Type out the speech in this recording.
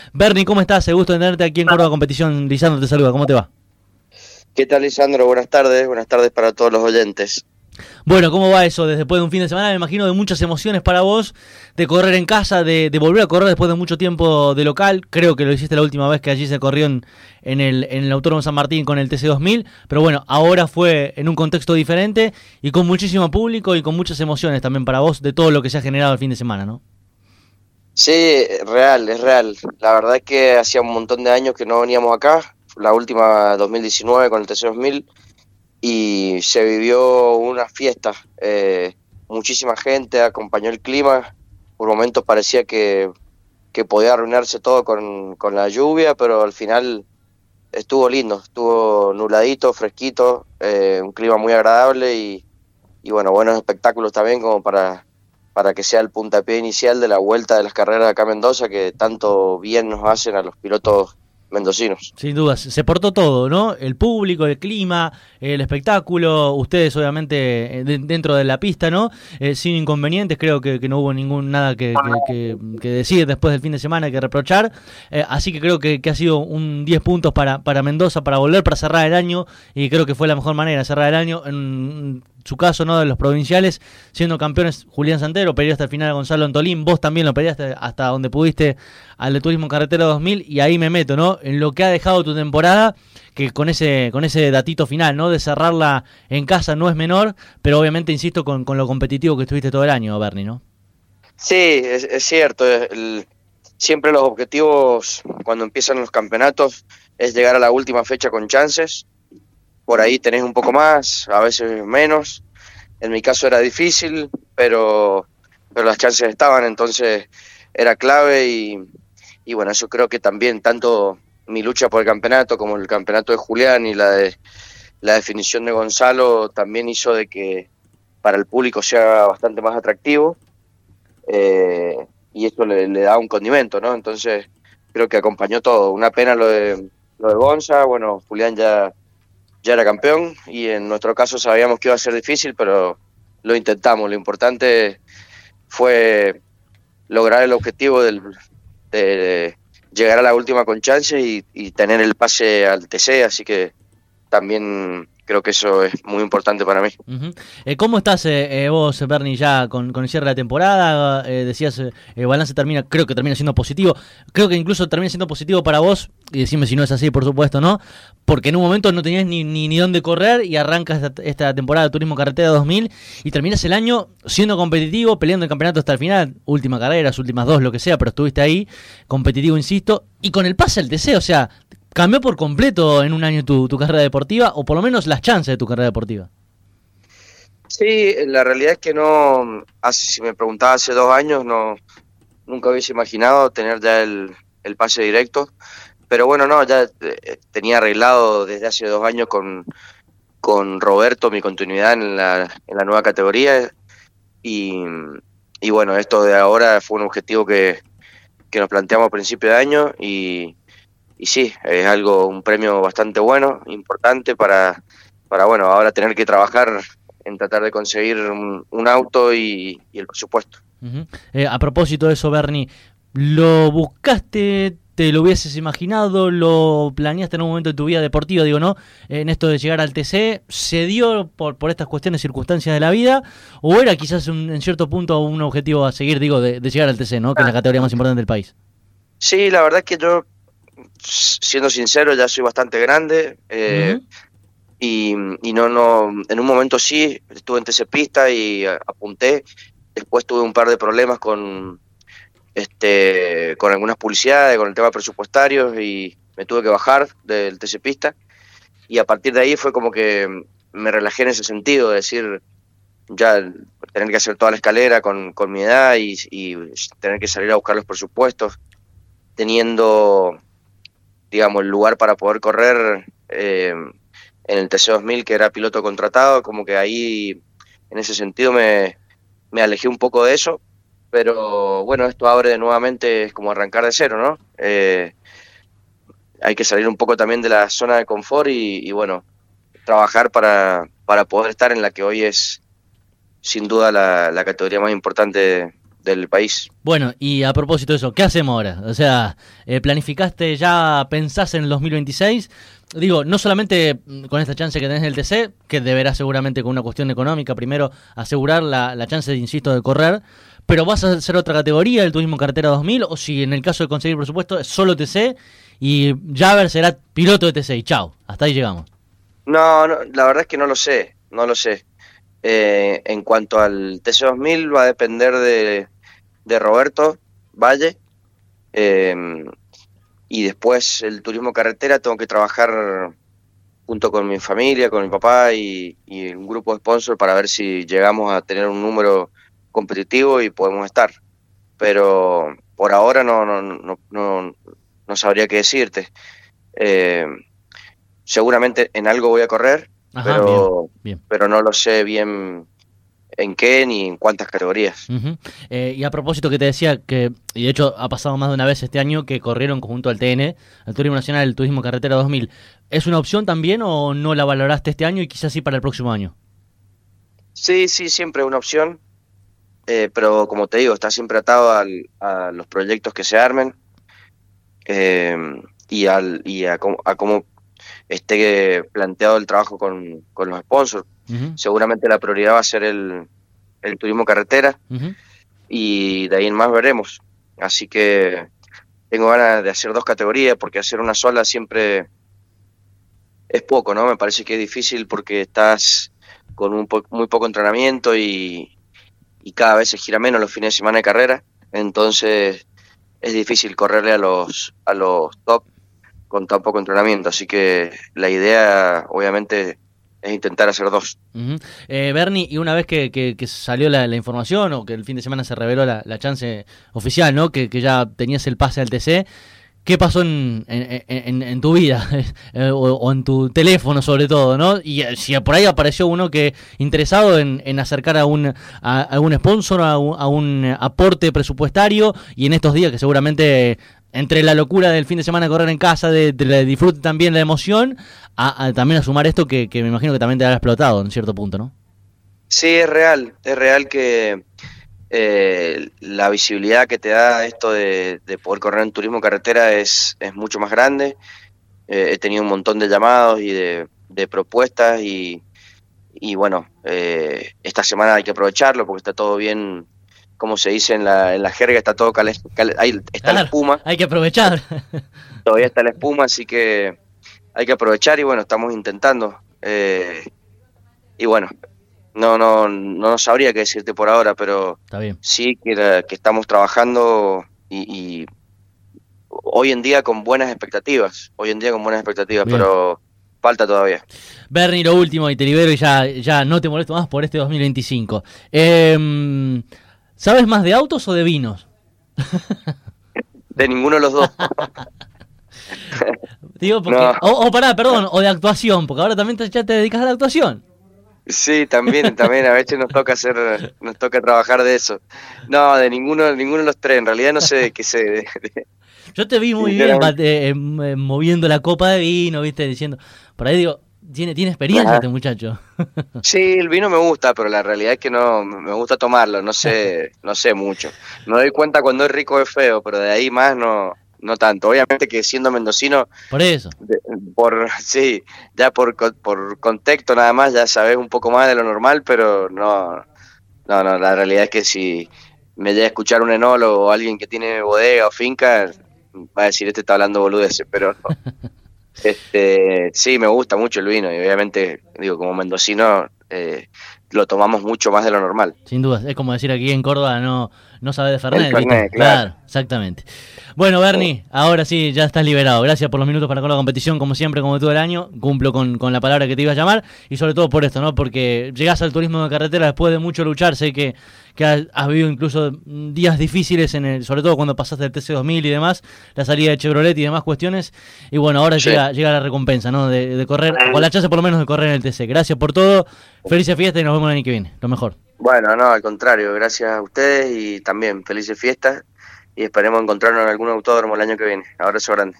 Bernie, ¿cómo estás? Gusto de tenerte aquí en Córdoba Competición. Lisandro te saluda, ¿cómo te va? ¿Qué tal, Lisandro? Buenas tardes para todos los oyentes. Bueno, ¿cómo va eso después de un fin de semana? Me imagino de muchas emociones para vos, de correr en casa, de volver a correr después de mucho tiempo de local. Creo que lo hiciste la última vez que allí se corrió en el Autódromo San Martín con el TC2000, pero bueno, ahora fue en un contexto diferente y con muchísimo público y con muchas emociones también para vos de todo lo que se ha generado el fin de semana, ¿no? Sí, es real. La verdad es que hacía un montón de años que no veníamos acá, la última 2019 con el TC2000, y se vivió una fiesta. Muchísima gente, acompañó el clima. Por momentos parecía que podía arruinarse todo con la lluvia, pero al final estuvo lindo, estuvo nubladito, fresquito, un clima muy agradable y bueno, buenos espectáculos también como para que sea el puntapié inicial de la vuelta de las carreras acá a Mendoza, que tanto bien nos hacen a los pilotos mendocinos. Sin dudas, se portó todo, ¿no? El público, el clima, el espectáculo, ustedes obviamente dentro de la pista, ¿no? Sin inconvenientes, creo que no hubo nada que decir después del fin de semana, que reprochar. Así que creo que ha sido un 10 puntos para Mendoza, para volver, para cerrar el año, y creo que fue la mejor manera de cerrar el año. En su caso, ¿no? De los provinciales, siendo campeones Julián Santero, peleó hasta el final a Gonzalo Antolín, vos también lo peleaste hasta donde pudiste al de Turismo Carretera 2000, y ahí me meto, ¿no? En lo que ha dejado tu temporada, que con ese datito final, ¿no? De cerrarla en casa no es menor, pero obviamente, insisto, con lo competitivo que estuviste todo el año, Bernie, ¿no? Sí, es cierto, siempre los objetivos cuando empiezan los campeonatos es llegar a la última fecha con chances. Por ahí tenés un poco más, a veces menos. En mi caso era difícil, pero las chances estaban, entonces era clave y bueno, eso creo que también, tanto mi lucha por el campeonato como el campeonato de Julián y la definición de Gonzalo también hizo de que para el público sea bastante más atractivo, y esto le da un condimento, ¿no? Entonces creo que acompañó todo. Una pena lo de Gonza, bueno, Julián ya era campeón y en nuestro caso sabíamos que iba a ser difícil, pero lo intentamos. Lo importante fue lograr el objetivo de llegar a la última con chance y tener el pase al TC, así que también creo que eso es muy importante para mí. Uh-huh. ¿Cómo estás vos, Bernie, ya con el cierre de la temporada? Decías, el balance creo que termina siendo positivo. Creo que incluso termina siendo positivo para vos, y decime si no es así, por supuesto, ¿no? Porque en un momento no tenías ni dónde correr y arrancas esta temporada de Turismo Carretera 2000 y terminas el año siendo competitivo, peleando el campeonato hasta el final, última carrera, las últimas dos, lo que sea, pero estuviste ahí, competitivo, insisto, y con el pase al TC, o sea, cambió por completo en un año tu carrera deportiva, o por lo menos las chances de tu carrera deportiva. Sí, la realidad es que no, si me preguntaba hace 2 años, no, nunca hubiese imaginado tener ya el pase directo, pero bueno, no, ya tenía arreglado desde hace 2 años con Roberto mi continuidad en la nueva categoría y, y bueno, esto de ahora fue un objetivo que nos planteamos a principio de año y sí, es un premio bastante bueno, importante para bueno, ahora tener que trabajar en tratar de conseguir un auto y el presupuesto. Uh-huh. A propósito de eso, Bernie, ¿lo buscaste? ¿Te lo hubieses imaginado? ¿Lo planeaste en un momento de tu vida deportiva? Digo, ¿no? En esto de llegar al TC, ¿se dio por estas cuestiones, circunstancias de la vida? ¿O era quizás en cierto punto un objetivo a seguir, digo, de llegar al TC, ¿no? Que es la categoría más importante del país. Sí, la verdad es que yo, siendo sincero, ya soy bastante grande, Uh-huh. y no, en un momento sí, estuve en TC Pista y apunté, después tuve un par de problemas con algunas publicidades, con el tema presupuestario y me tuve que bajar del TC Pista y a partir de ahí fue como que me relajé en ese sentido, de decir, ya tener que hacer toda la escalera con mi edad y tener que salir a buscar los presupuestos, teniendo, digamos, el lugar para poder correr en el TC2000, que era piloto contratado, como que ahí, en ese sentido, me alejé un poco de eso, pero bueno, esto abre nuevamente, es como arrancar de cero, ¿no? Hay que salir un poco también de la zona de confort y bueno, trabajar para poder estar en la que hoy es sin duda la categoría más importante del país. Bueno, y a propósito de eso, ¿qué hacemos ahora? O sea, ¿planificaste ya, pensás en el 2026? Digo, no solamente con esta chance que tenés en el TC, que deberás seguramente con una cuestión económica primero asegurar la chance, insisto, de correr, pero vas a hacer otra categoría, el Turismo Carretera 2000, o si en el caso de conseguir presupuesto es solo TC y Javer será piloto de TC y chao, hasta ahí llegamos. No, la verdad es que no lo sé, no lo sé. En cuanto al TC2000 va a depender de Roberto Valle, y después el turismo carretera tengo que trabajar junto con mi familia, con mi papá y un grupo de sponsors para ver si llegamos a tener un número competitivo y podemos estar. Pero por ahora no sabría qué decirte. Seguramente en algo voy a correr. Ajá, bien. Pero no lo sé bien en qué ni en cuántas categorías. Uh-huh. Y a propósito que te decía que, y de hecho ha pasado más de una vez este año que corrieron conjunto al TN, al Turismo Nacional, el Turismo Carretera 2000, ¿es una opción también o no la valoraste este año y quizás sí para el próximo año? Sí, siempre una opción, pero como te digo, está siempre atado a los proyectos que se armen, y a cómo esté planteado el trabajo con los sponsors. Uh-huh. Seguramente la prioridad va a ser el turismo carretera, uh-huh, y de ahí en más veremos. Así que tengo ganas de hacer 2 categorías, porque hacer una sola siempre es poco, ¿no? Me parece que es difícil porque estás con muy poco entrenamiento y cada vez se gira menos los fines de semana de carrera. Entonces es difícil correrle a los top con tan poco entrenamiento, así que la idea obviamente es intentar hacer 2. Uh-huh. Bernie, y una vez que salió la información o que el fin de semana se reveló la chance oficial, ¿no? Que ya tenías el pase al TC, ¿qué pasó en tu vida? O en tu teléfono sobre todo, ¿no? Y si por ahí apareció uno que interesado en acercar a algún sponsor, a un aporte presupuestario, y en estos días que seguramente entre la locura del fin de semana de correr en casa, de disfrute también la emoción, también a sumar esto que me imagino que también te habrá explotado en cierto punto, ¿no? Sí, es real que la visibilidad que te da esto de poder correr en turismo carretera es mucho más grande. He tenido un montón de llamados y de propuestas y bueno, esta semana hay que aprovecharlo porque está todo bien. Como se dice en la jerga, está todo ahí está, claro, la espuma. Hay que aprovechar. Todavía está la espuma, así que hay que aprovechar y bueno, estamos intentando. Y bueno, no sabría qué decirte por ahora, pero está bien. Sí que estamos trabajando y hoy en día con buenas expectativas. Bien. Pero falta todavía. Bernie, lo último, y te libero y ya no te molesto más por este 2025. ¿Sabes más de autos o de vinos? De ninguno de los dos. Digo, porque, no. Perdón, o de actuación, porque ahora también ya te dedicas a la actuación. Sí, también, a veces nos toca trabajar de eso. No, de ninguno de los tres, en realidad no sé de qué sé. Yo te vi muy bien moviendo la copa de vino, viste, diciendo, por ahí digo, tiene experiencia este muchacho. Sí, el vino me gusta, pero la realidad es que no me gusta tomarlo, no sé mucho. Me doy cuenta cuando es rico o es feo, pero de ahí más no tanto. Obviamente que siendo mendocino, por eso. Ya por contexto nada más ya sabes un poco más de lo normal, pero no, la realidad es que si me llega a escuchar un enólogo o alguien que tiene bodega o finca, va a decir este está hablando boludeces, pero sí, me gusta mucho el vino y obviamente, digo, como mendocino lo tomamos mucho más de lo normal. Sin duda, es como decir aquí en Córdoba no sabe de Fernet, Fernet, claro, exactamente. Bueno, Bernie, ahora sí, ya estás liberado. Gracias por los minutos para con la competición, como siempre, como todo el año. Cumplo con la palabra que te iba a llamar y sobre todo por esto, ¿no? Porque llegás al turismo de carretera después de mucho luchar. Sé que has habido incluso días difíciles, sobre todo cuando pasaste el TC2000 y demás, la salida de Chevrolet y demás cuestiones. Y bueno, ahora sí. llega la recompensa, ¿no? De correr, o la chance por lo menos de correr en el TC. Gracias por todo. Felices fiestas y nos vemos el año que viene. Lo mejor. Bueno, no, al contrario. Gracias a ustedes y también felices fiestas. Y esperemos encontrarnos en algún autódromo el año que viene. Abrazo grande.